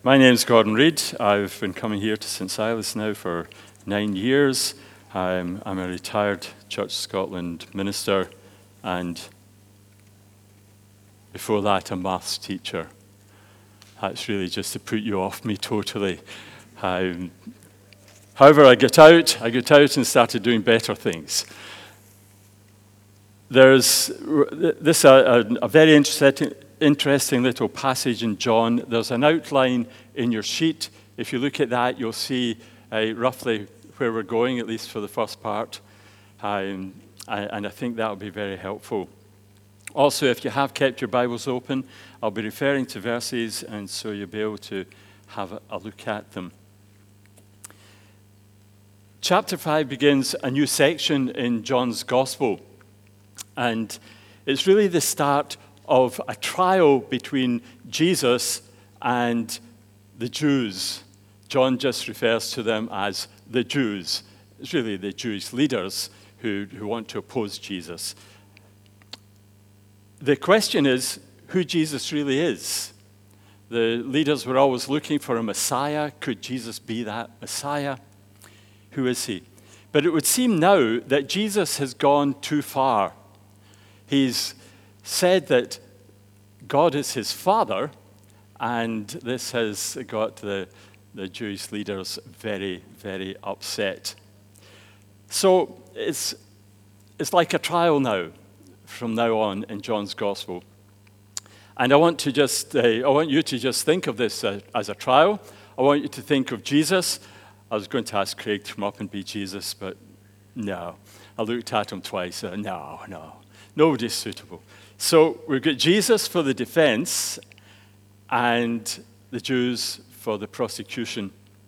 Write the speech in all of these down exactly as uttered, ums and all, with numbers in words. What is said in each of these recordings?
My name's Gordon Reid. I've been coming here to Saint Silas now for nine years. I'm, I'm a retired Church Scotland minister, and before that, a maths teacher. That's really just to put you off me totally. Um, however, I got out, I got out and started doing better things. There's this a, a, a very interesting, interesting little passage in John. There's an outline in your sheet. If you look at that, you'll see uh, roughly where we're going, at least for the first part. Um, and I think that will be very helpful. Also, if you have kept your Bibles open, I'll be referring to verses, and so you'll be able to have a, a look at them. Chapter five begins a new section in John's Gospel, and it's really the start of a trial between Jesus and the Jews. John just refers to them as the Jews. It's really the Jewish leaders who, who want to oppose Jesus. The question is who Jesus really is. The leaders were always looking for a Messiah. Could Jesus be that Messiah? Who is he? But it would seem now that Jesus has gone too far. He's said that God is his father, and this has got the, the Jewish leaders very, very upset. So it's, it's like a trial now, from now on in John's Gospel. And I want to just, uh, I want you to just think of this uh, as a trial. I want you to think of Jesus. I was going to ask Craig to come up and be Jesus, but no. I looked at him twice. Uh, no, no. Nobody's suitable. So we've got Jesus for the defense and the Jews for the prosecution.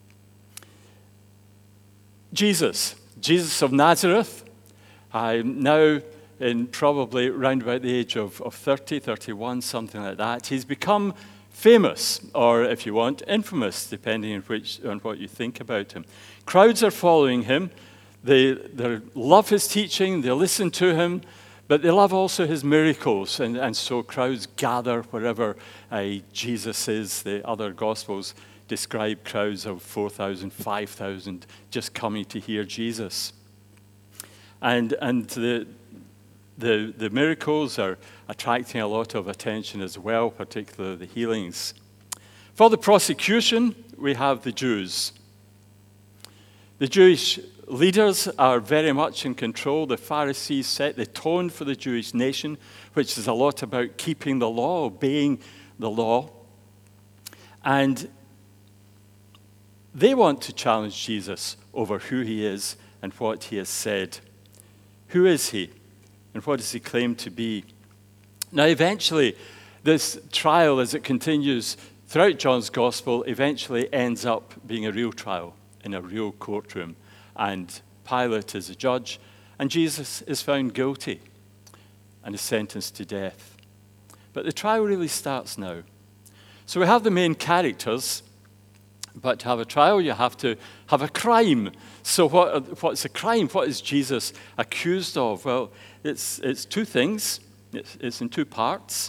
Jesus, Jesus of Nazareth, I'm now in probably around about the age of, of thirty, thirty-one, something like that. He's become famous, or if you want, infamous, depending on, which, on what you think about him. Crowds are following him. They, they love his teaching. They listen to him. But they love also his miracles, and, and so crowds gather wherever uh, Jesus is. The other Gospels describe crowds of four thousand, five thousand just coming to hear Jesus. And, and the, the, the miracles are attracting a lot of attention as well, particularly the healings. For the prosecution, we have the Jews. The Jewish leaders are very much in control. The Pharisees set the tone for the Jewish nation, which is a lot about keeping the law, obeying the law. And they want to challenge Jesus over who he is and what he has said. Who is he? And what does he claim to be? Now, eventually, this trial, as it continues throughout John's Gospel, eventually ends up being a real trial in a real courtroom. And Pilate is a judge, and Jesus is found guilty and is sentenced to death. But the trial really starts now. So we have the main characters, but to have a trial, you have to have a crime. So what, what's a crime? What is Jesus accused of? Well, it's, it's two things. It's, it's in two parts.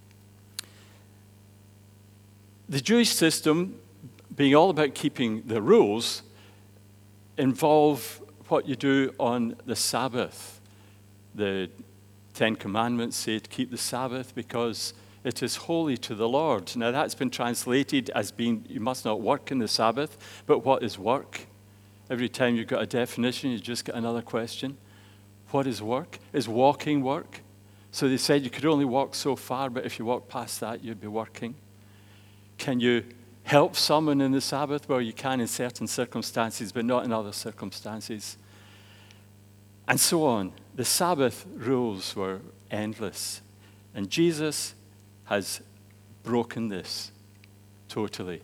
The Jewish system, being all about keeping the rules, involve what you do on the Sabbath. The Ten Commandments say to keep the Sabbath because it is holy to the Lord. Now that's been translated as being you must not work in the Sabbath, but what is work? Every time you've got a definition, you just get another question. What is work? Is walking work? So they said you could only walk so far, but if you walk past that, you'd be working. Can you help someone in the Sabbath? Well, you can in certain circumstances, but not in other circumstances. And so on. The Sabbath rules were endless. And Jesus has broken this totally.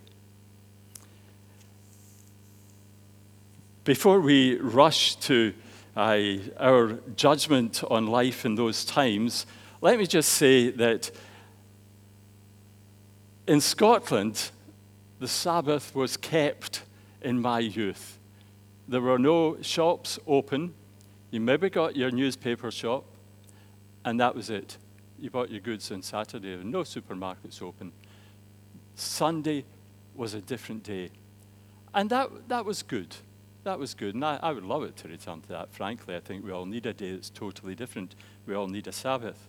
Before we rush to uh, our judgment on life in those times, let me just say that in Scotland, the Sabbath was kept in my youth. There were no shops open. You maybe got your newspaper shop, and that was it. You bought your goods on Saturday. There were no supermarkets open. Sunday was a different day. And that, that was good. That was good. And I, I would love it to return to that, frankly. I think we all need a day that's totally different. We all need a Sabbath.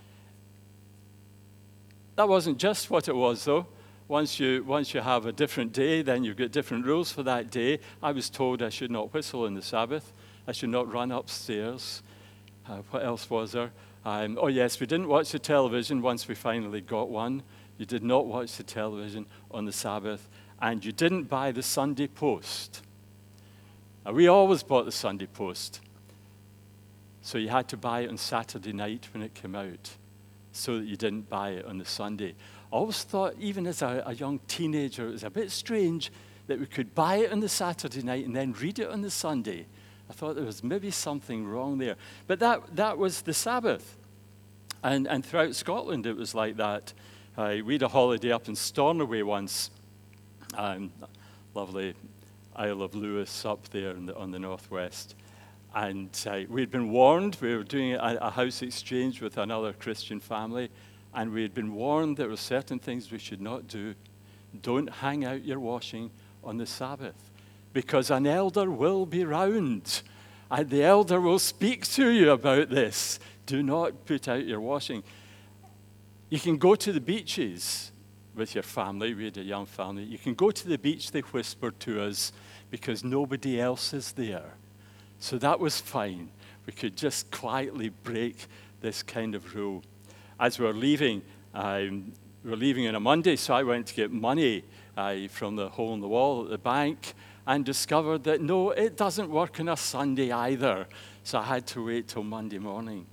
That wasn't just what it was, though. Once you, once you have a different day, then you've got different rules for that day. I was told I should not whistle on the Sabbath. I should not run upstairs. Uh, what else was there? Um, oh, yes, we didn't watch the television once we finally got one. You did not watch the television on the Sabbath. And you didn't buy the Sunday Post. Now, we always bought the Sunday Post. So you had to buy it on Saturday night when it came out, so that you didn't buy it on the Sunday. I always thought, even as a, a young teenager, it was a bit strange that we could buy it on the Saturday night and then read it on the Sunday. I thought there was maybe something wrong there. But that, that was the Sabbath. And, and throughout Scotland, it was like that. Uh, we had a holiday up in Stornoway once. Um, lovely Isle of Lewis up there in the, on the northwest. And uh, we'd been warned. We were doing a, a house exchange with another Christian family, and we had been warned there were certain things we should not do. Don't hang out your washing on the Sabbath, because an elder will be round, and the elder will speak to you about this. Do not put out your washing. You can go to the beaches with your family. We had a young family. You can go to the beach, they whispered to us, because nobody else is there. So that was fine. We could just quietly break this kind of rule. As we were leaving, um, we were leaving on a Monday, so I went to get money uh, from the hole in the wall at the bank and discovered that, no, it doesn't work on a Sunday either. So I had to wait till Monday morning.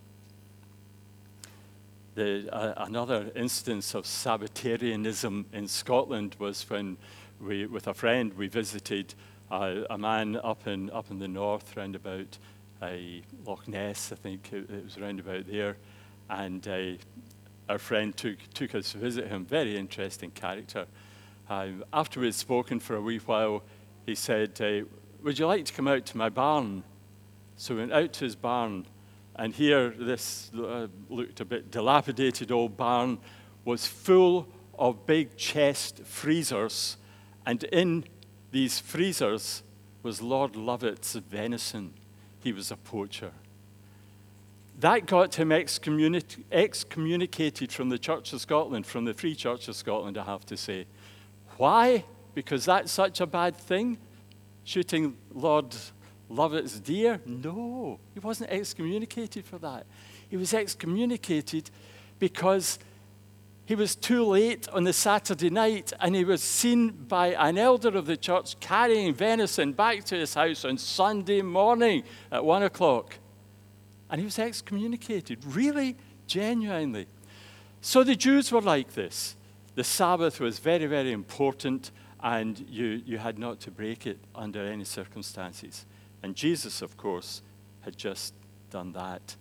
The, uh, another instance of Sabbatarianism in Scotland was when we, with a friend, we visited uh, a man up in up in the north, round about uh, Loch Ness, I think it, it was round about there, and uh, our friend took took us to visit him. Very interesting character. Um, after we had spoken for a wee while, he said, uh, "Would you like to come out to my barn?" So we went out to his barn. And here, this uh, looked a bit dilapidated old barn was full of big chest freezers. And in these freezers was Lord Lovett's venison. He was a poacher. That got him excommunic- excommunicated from the Church of Scotland, from the Free Church of Scotland, I have to say. Why? Because that's such a bad thing? Shooting Lord Lovett's deer? No, he wasn't excommunicated for that. He was excommunicated because he was too late on the Saturday night, and he was seen by an elder of the church carrying venison back to his house on Sunday morning at one o'clock. And he was excommunicated, really, genuinely. So the Jews were like this. The Sabbath was very, very important, and you, you had not to break it under any circumstances. And Jesus, of course, had just done that.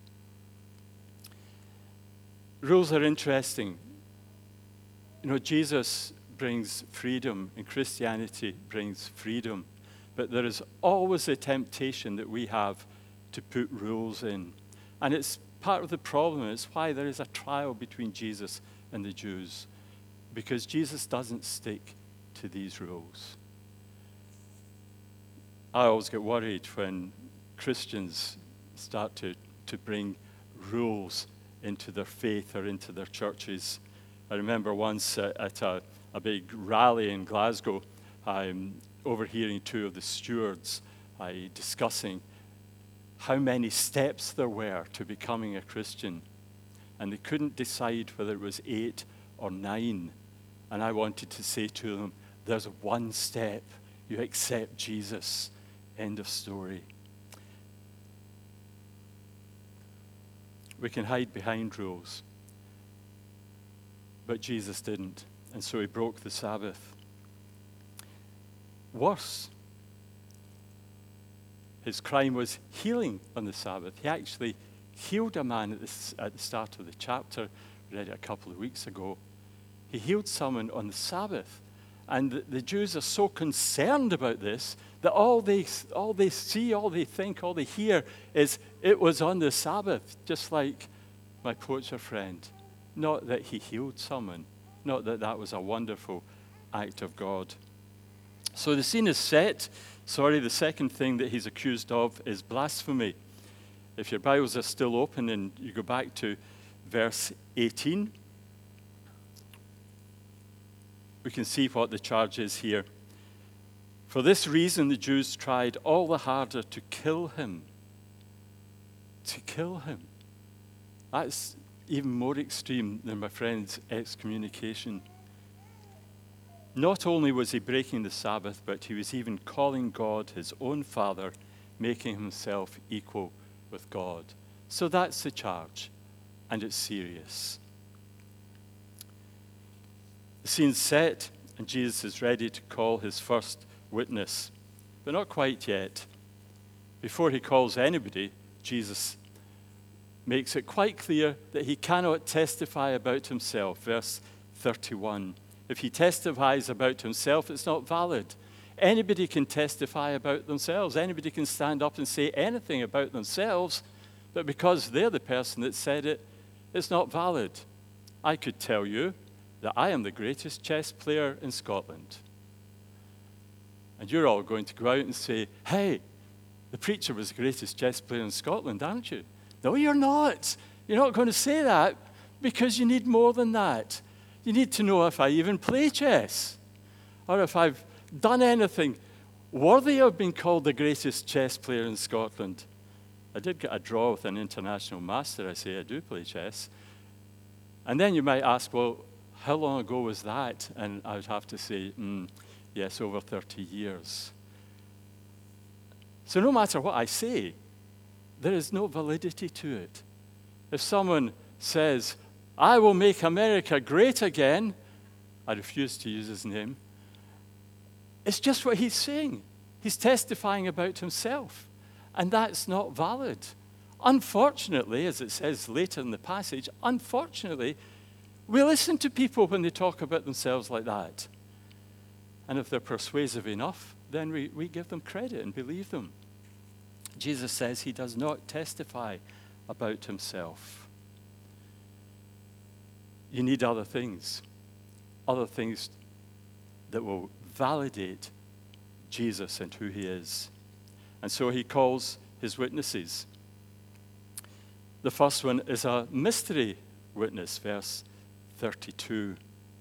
Rules are interesting. You know, Jesus brings freedom, and Christianity brings freedom. But there is always a temptation that we have to put rules in. And it's part of the problem. It's why there is a trial between Jesus and the Jews. Because Jesus doesn't stick to these rules. I always get worried when Christians start to, to bring rules into their faith or into their churches. I remember once uh, at a, a big rally in Glasgow, um, overhearing two of the stewards uh, discussing how many steps there were to becoming a Christian. And they couldn't decide whether it was eight or nine. And I wanted to say to them, there's one step. You accept Jesus. End of story. We can hide behind rules. But Jesus didn't. And so he broke the Sabbath. Worse, his crime was healing on the Sabbath. He actually healed a man at the, at the start of the chapter. We read it a couple of weeks ago. He healed someone on the Sabbath. And the, the Jews are so concerned about this that all they, all they see, all they think, all they hear is it was on the Sabbath, just like my poacher friend. Not that he healed someone, not that that was a wonderful act of God. So the scene is set. Sorry, the second thing that he's accused of is blasphemy. If your Bibles are still open and you go back to verse eighteen, we can see what the charge is here. For this reason, the Jews tried all the harder to kill him. To kill him. That's even more extreme than my friend's excommunication. Not only was he breaking the Sabbath, but he was even calling God his own Father, making himself equal with God. So that's the charge, and it's serious. The scene's set, and Jesus is ready to call his first witness, but not quite yet. Before he calls anybody, Jesus makes it quite clear that he cannot testify about himself. Verse thirty-one. If he testifies about himself, it's not valid. Anybody can testify about themselves. Anybody can stand up and say anything about themselves, but because they're the person that said it, it's not valid. I could tell you that I am the greatest chess player in Scotland. And you're all going to go out and say, hey, the preacher was the greatest chess player in Scotland, aren't you? No, you're not. You're not going to say that because you need more than that. You need to know if I even play chess or if I've done anything worthy of being called the greatest chess player in Scotland. I did get a draw with an international master. I say I do play chess. And then you might ask, well, how long ago was that? And I would have to say, mm, yes, over thirty years. So no matter what I say, there is no validity to it. If someone says, I will make America great again, I refuse to use his name. It's just what he's saying. He's testifying about himself. And that's not valid. Unfortunately, as it says later in the passage, unfortunately, we listen to people when they talk about themselves like that. And if they're persuasive enough, then we, we give them credit and believe them. Jesus says he does not testify about himself. You need other things, other things that will validate Jesus and who he is. And so he calls his witnesses. The first one is a mystery witness, verse thirty-two.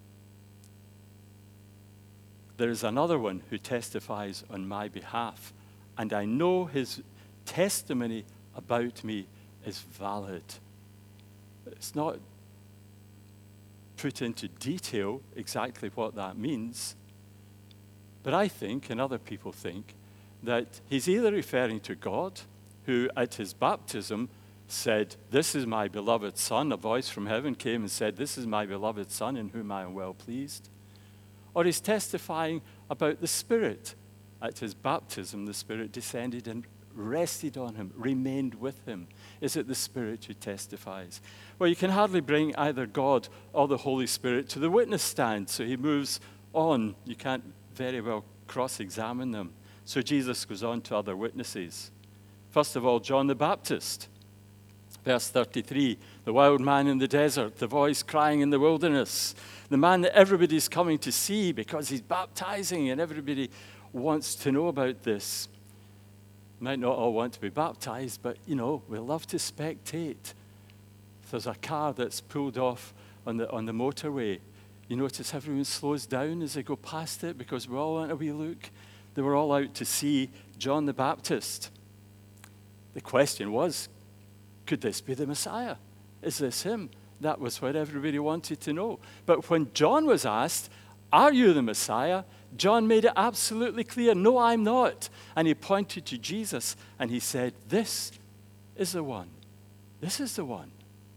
There is another one who testifies on my behalf, and I know his testimony about me is valid. It's not put into detail exactly what that means, but I think, and other people think, that he's either referring to God, who at his baptism said, this is my beloved Son. A voice from heaven came and said, this is my beloved Son in whom I am well pleased. Or he's testifying about the Spirit. At his baptism, the Spirit descended and rested on him, remained with him. Is it the Spirit who testifies? Well, you can hardly bring either God or the Holy Spirit to the witness stand, so he moves on. You can't very well cross-examine them. So Jesus goes on to other witnesses. First of all, John the Baptist. Verse thirty-three, the wild man in the desert, the voice crying in the wilderness, the man that everybody's coming to see because he's baptizing and everybody wants to know about this. Might not all want to be baptized, but, you know, we love to spectate. If there's a car that's pulled off on the, on the motorway, you notice everyone slows down as they go past it because we're all on a wee look. They were all out to see John the Baptist. The question was, could this be the Messiah? Is this him? That was what everybody wanted to know. But when John was asked, are you the Messiah? John made it absolutely clear, no, I'm not. And he pointed to Jesus and he said, this is the one. This is the one.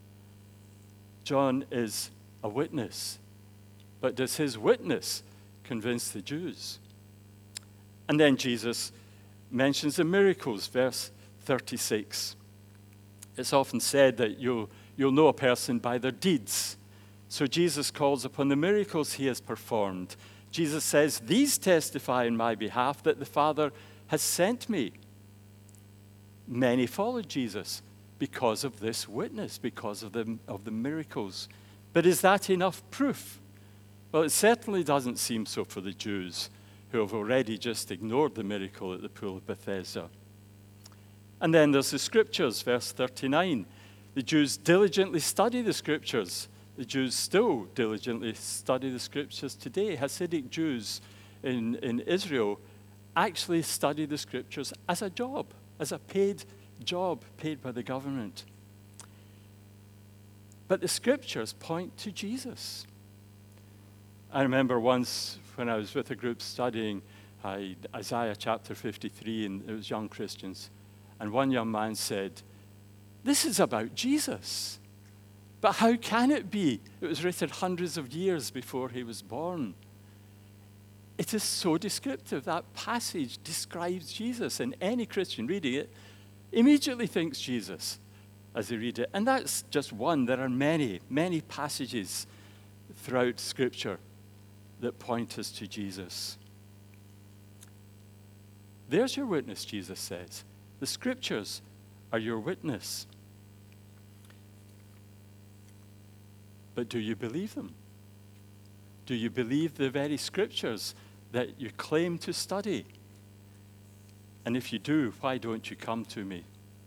John is a witness. But does his witness convince the Jews? And then Jesus mentions the miracles, verse thirty-six. It's often said that you'll, you'll know a person by their deeds. So Jesus calls upon the miracles he has performed. Jesus says, these testify in my behalf that the Father has sent me. Many followed Jesus because of this witness, because of the, of the miracles. But is that enough proof? Well, it certainly doesn't seem so for the Jews, who have already just ignored the miracle at the pool of Bethesda. And then there's the scriptures, verse thirty-nine. The Jews diligently study the scriptures. The Jews still diligently study the scriptures today. Hasidic Jews in, in Israel actually study the scriptures as a job, as a paid job paid by the government. But the scriptures point to Jesus. I remember once when I was with a group studying uh, Isaiah chapter fifty-three, and it was young Christians, and one young man said, "This is about Jesus. But how can it be? It was written hundreds of years before he was born." It is so descriptive. That passage describes Jesus, and any Christian reading it immediately thinks Jesus as they read it. And that's just one. There are many, many passages throughout Scripture that point us to Jesus. There's your witness, Jesus says. The Scriptures are your witness. But do you believe them? Do you believe the very Scriptures that you claim to study? And if you do, why don't you come to me?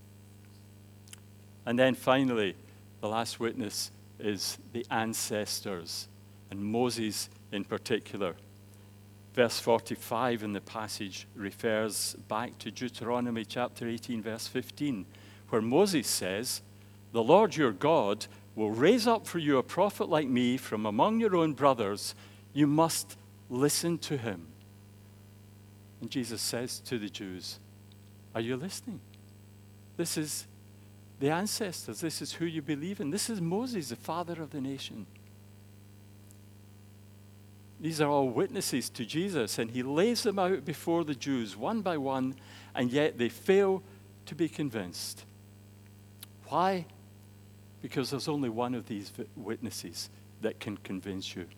And then finally, the last witness is the ancestors, and Moses in particular. Verse forty-five in the passage refers back to Deuteronomy chapter eighteen, verse fifteen, where Moses says, "The Lord your God will raise up for you a prophet like me from among your own brothers. You must listen to him." And Jesus says to the Jews, are you listening? This is the ancestors. This is who you believe in. This is Moses, the father of the nation. These are all witnesses to Jesus, and he lays them out before the Jews one by one, and yet they fail to be convinced. Why? Because there's only one of these witnesses that can convince you.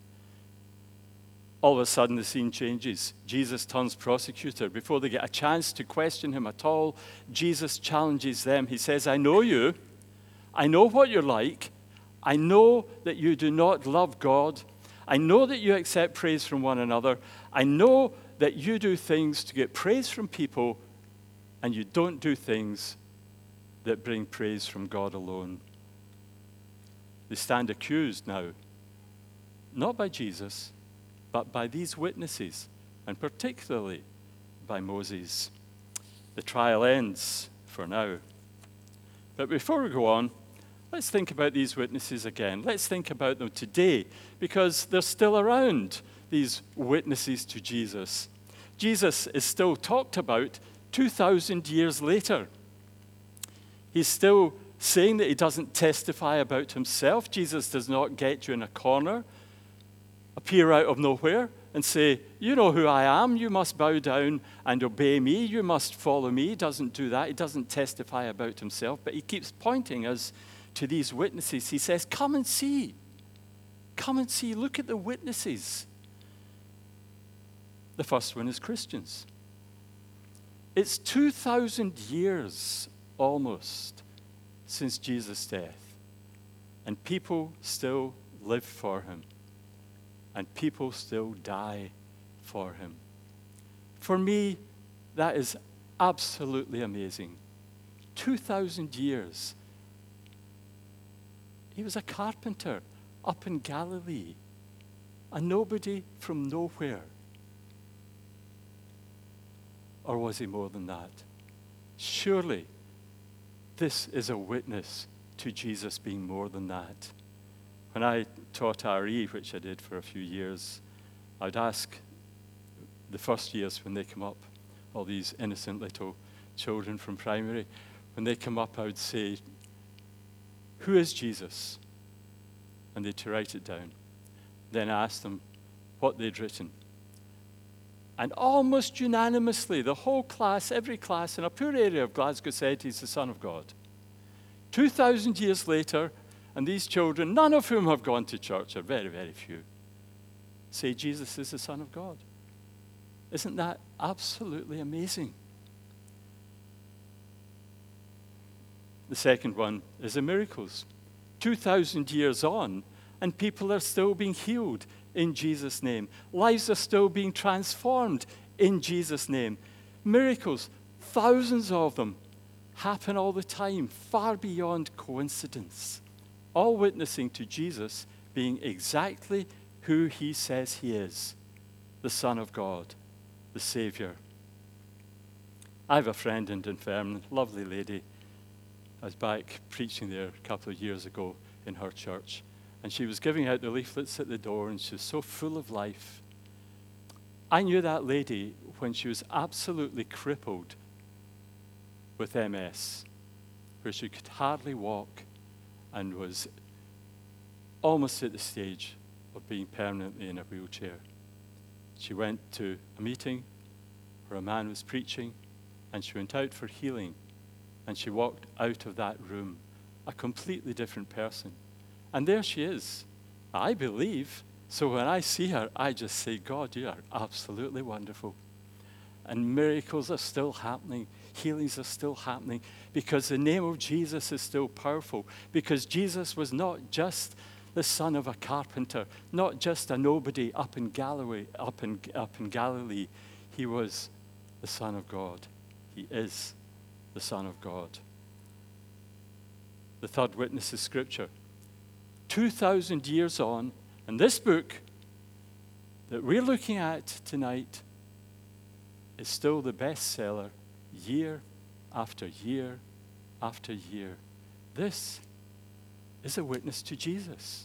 All of a sudden, the scene changes. Jesus turns prosecutor. Before they get a chance to question him at all, Jesus challenges them. He says, "I know you. I know what you're like. I know that you do not love God. I know that you accept praise from one another. I know that you do things to get praise from people, and you don't do things that bring praise from God alone." They stand accused now, not by Jesus, but by these witnesses, and particularly by Moses. The trial ends for now. But before we go on, let's think about these witnesses again. Let's think about them today, because they're still around, these witnesses to Jesus. Jesus is still talked about two thousand years later. He's still saying that he doesn't testify about himself. Jesus does not get you in a corner, appear out of nowhere, and say, "You know who I am, you must bow down and obey me, you must follow me." He doesn't do that. He doesn't testify about himself, but he keeps pointing us to these witnesses. He says, "Come and see. Come and see. Look at the witnesses." The first one is Christians. It's two thousand years almost since Jesus' death, and people still live for him, and people still die for him. For me, that is absolutely amazing. two thousand years. He was a carpenter up in Galilee, a nobody from nowhere. Or was he more than that? Surely, this is a witness to Jesus being more than that. When I taught R E, which I did for a few years, I'd ask the first years when they come up, all these innocent little children from primary, when they come up, I would say, "Who is Jesus?" And they'd to write it down. Then I asked them what they'd written. And almost unanimously, the whole class, every class in a poor area of Glasgow said he's the Son of God. two thousand years later, and these children, none of whom have gone to church, or very, very few, say Jesus is the Son of God. Isn't that absolutely amazing? The second one is the miracles. two thousand years on, and people are still being healed in Jesus' name. Lives are still being transformed in Jesus' name. Miracles, thousands of them, happen all the time, far beyond coincidence. All witnessing to Jesus being exactly who he says he is, the Son of God, the Savior. I have a friend in Dunfermline, lovely lady. I was back preaching there a couple of years ago in her church, and she was giving out the leaflets at the door, and she was so full of life. I knew that lady when she was absolutely crippled with M S, where she could hardly walk and was almost at the stage of being permanently in a wheelchair. She went to a meeting where a man was preaching, and she went out for healing, and she walked out of that room a completely different person. And there she is. I believe. So when I see her, I just say, God, you are absolutely wonderful. And miracles are still happening. Healings are still happening because the name of Jesus is still powerful. Because Jesus was not just the son of a carpenter, not just a nobody up in Galilee, up in, up in Galilee. He was the Son of God. He is the Son of God. The third witness is Scripture. two thousand years on, and this book that we're looking at tonight is still the bestseller year after year after year. This is a witness to Jesus.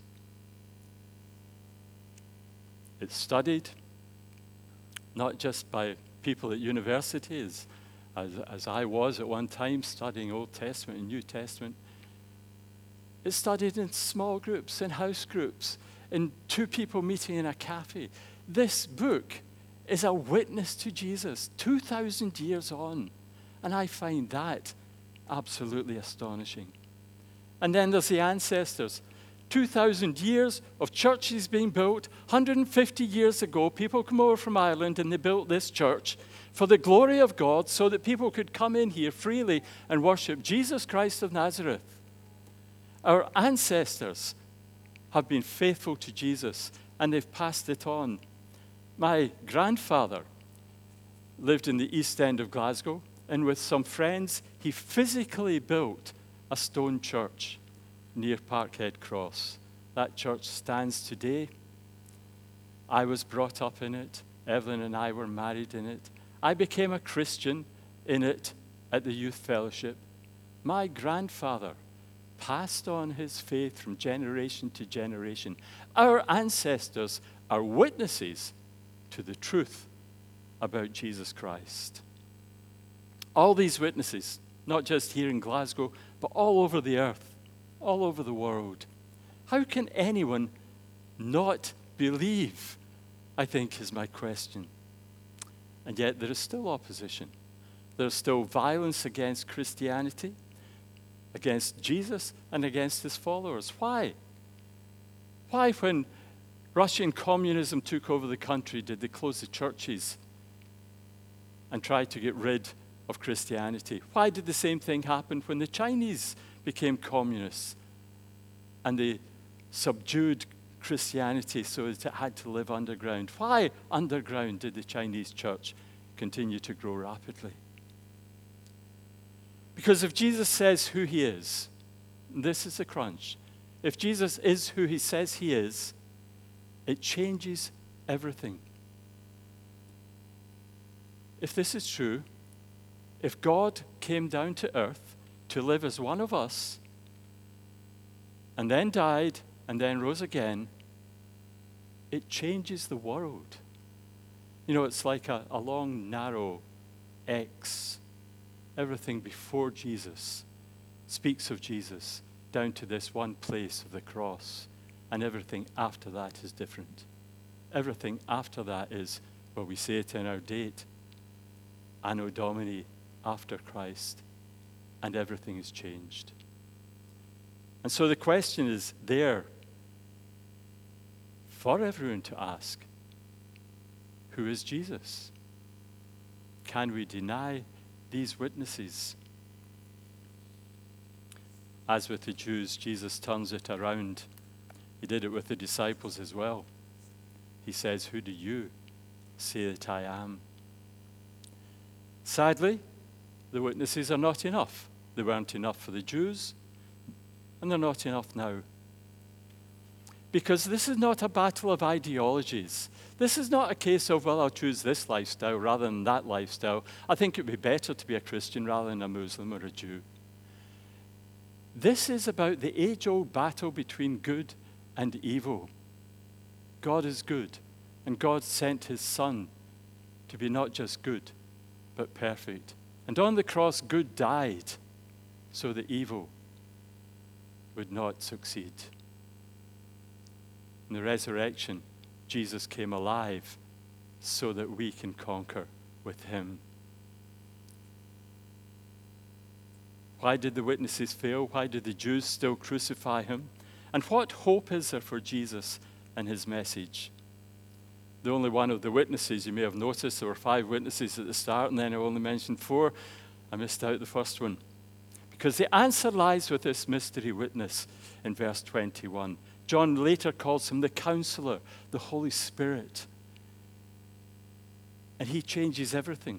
It's studied not just by people at universities, as, as I was at one time studying Old Testament and New Testament. It's studied in small groups, in house groups, in two people meeting in a cafe. This book is a witness to Jesus, two thousand years on. And I find that absolutely astonishing. And then there's the ancestors. two thousand years of churches being built. one hundred fifty years ago, people come over from Ireland and they built this church for the glory of God so that people could come in here freely and worship Jesus Christ of Nazareth. Our ancestors have been faithful to Jesus, and they've passed it on. My grandfather lived in the East End of Glasgow, and with some friends, he physically built a stone church near Parkhead Cross. That church stands today. I was brought up in it. Evelyn and I were married in it. I became a Christian in it at the youth fellowship. My grandfather passed on his faith from generation to generation. Our ancestors are witnesses to the truth about Jesus Christ. All these witnesses, not just here in Glasgow, but all over the earth, all over the world. How can anyone not believe, I think, is my question. And yet there is still opposition. There's still violence against Christianity, against Jesus, and against his followers. Why? Why, when Russian communism took over the country, did they close the churches and try to get rid of Christianity? Why did the same thing happen when the Chinese became communists and they subdued Christianity so that it had to live underground? Why underground did the Chinese church continue to grow rapidly? Because if Jesus says who he is, this is the crunch. If Jesus is who he says he is, it changes everything. If this is true, if God came down to earth to live as one of us, and then died, and then rose again, it changes the world. You know, it's like a, a long, narrow X. Everything before Jesus speaks of Jesus down to this one place of the cross. And everything after that is different. Everything after that is, well, we say it in our date, Anno Domini, after Christ. And everything is changed. And so the question is there for everyone to ask, who is Jesus? Can we deny these witnesses? As with the Jews, Jesus turns it around. He did it with the disciples as well. he says, "Who do you say that I am?" Sadly, the witnesses are not enough. They weren't enough for the Jews, and they're not enough now. Because this is not a battle of ideologies. This is not a case of, well, I'll choose this lifestyle rather than that lifestyle. I think it would be better to be a Christian rather than a Muslim or a Jew. This is about the age-old battle between good and evil. God is good, and God sent his Son to be not just good, but perfect. And on the cross, good died so that evil would not succeed. In the resurrection, Jesus came alive so that we can conquer with him. Why did the witnesses fail? Why did the Jews still crucify him? And what hope is there for Jesus and his message? The only one of the witnesses, you may have noticed, there were five witnesses at the start, and then I only mentioned four. I missed out the first one. Because the answer lies with this mystery witness in verse twenty-one. John later calls him the Counselor, the Holy Spirit. And he changes everything.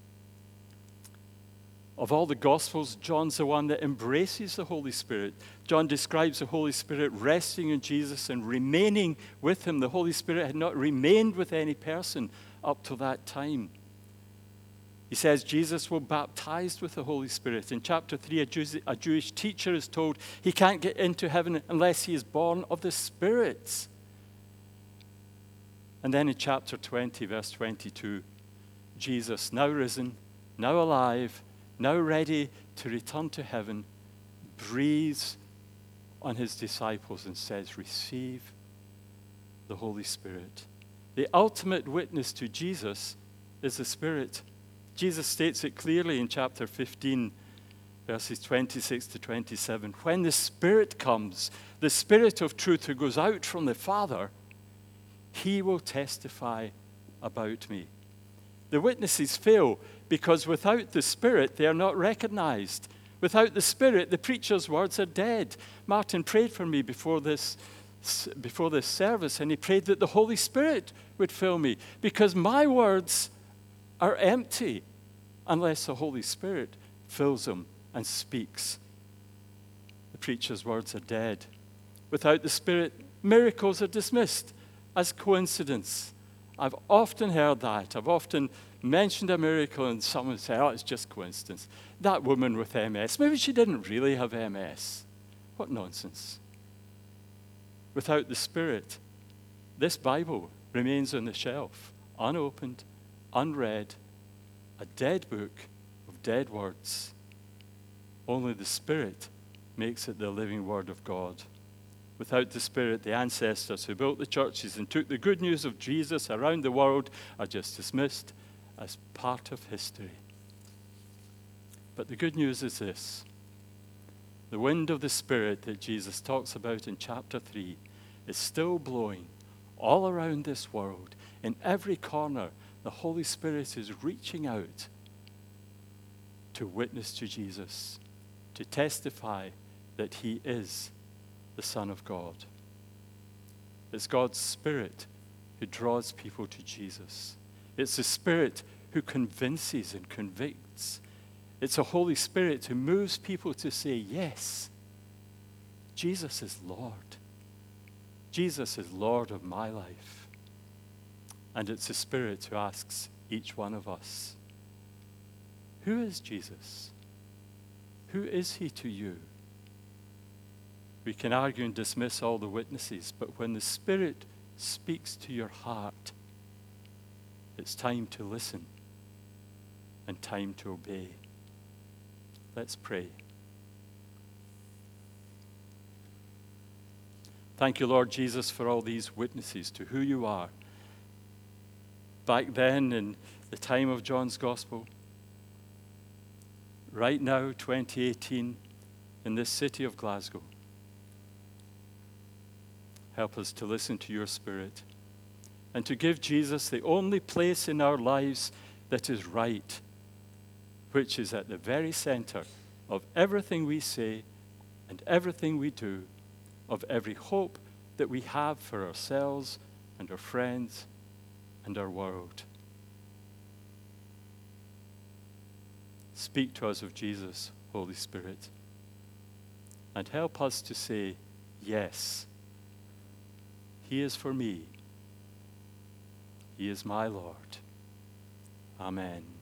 Of all the Gospels, John's the one that embraces the Holy Spirit. John describes the Holy Spirit resting in Jesus and remaining with him. The Holy Spirit had not remained with any person up to that time. He says Jesus will be baptized with the Holy Spirit. In chapter three, a, Jew, a Jewish teacher is told he can't get into heaven unless he is born of the Spirit. And then in chapter twenty, verse twenty-two, Jesus, now risen, now alive, now ready to return to heaven, breathes on his disciples and says, "Receive the Holy Spirit." The ultimate witness to Jesus is the Spirit. Jesus states it clearly in chapter fifteen, verses twenty-six to twenty-seven. When the Spirit comes, the Spirit of truth who goes out from the Father, he will testify about me. The witnesses fail because without the Spirit, they are not recognized. Without the Spirit, the preacher's words are dead. Martin prayed for me before this, before this service, and he prayed that the Holy Spirit would fill me, because my words are empty unless the Holy Spirit fills them and speaks. The preacher's words are dead. Without the Spirit, miracles are dismissed as coincidence. I've often heard that. I've often mentioned a miracle and someone said, "Oh, it's just coincidence. That woman with M S, maybe she didn't really have M S. What nonsense. Without the Spirit, this Bible remains on the shelf, unopened, unread, a dead book of dead words. Only the Spirit makes it the living Word of God. Without the Spirit, the ancestors who built the churches and took the good news of Jesus around the world are just dismissed as part of history. But the good news is this: the wind of the Spirit that Jesus talks about in chapter three is still blowing all around this world. In every corner, the Holy Spirit is reaching out to witness to Jesus, to testify that he is the Son of God. It's God's Spirit who draws people to Jesus. It's the Spirit who convinces and convicts. It's the Holy Spirit who moves people to say, yes, Jesus is Lord. Jesus is Lord of my life. And it's the Spirit who asks each one of us, who is Jesus? Who is he to you? We can argue and dismiss all the witnesses, but when the Spirit speaks to your heart, it's time to listen and time to obey. Let's pray. Thank you, Lord Jesus, for all these witnesses to who you are. Back then, in the time of John's Gospel, right now, twenty eighteen, in this city of Glasgow. Help us to listen to your Spirit and to give Jesus the only place in our lives that is right, which is at the very center of everything we say and everything we do, of every hope that we have for ourselves and our friends and our world. Speak to us of Jesus, Holy Spirit, and help us to say, yes, he is for me. He is my Lord. Amen.